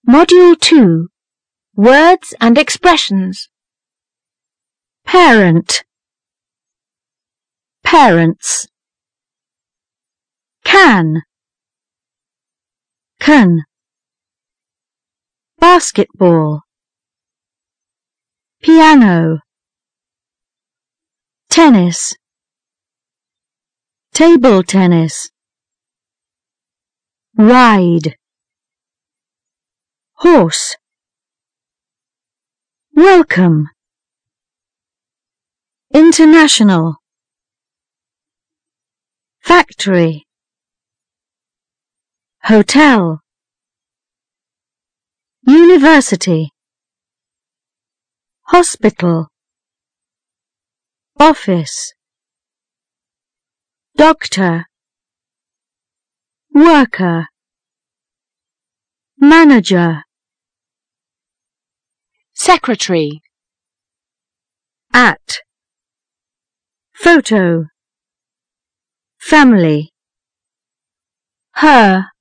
Module 2. Words and expressions. Parent, parents. Can, basketball, piano, tennis, table tennis, ride, horse, welcome, international, factory, hotel, university, hospital, office, doctor, worker, manager, Secretary. at, photo, family, her,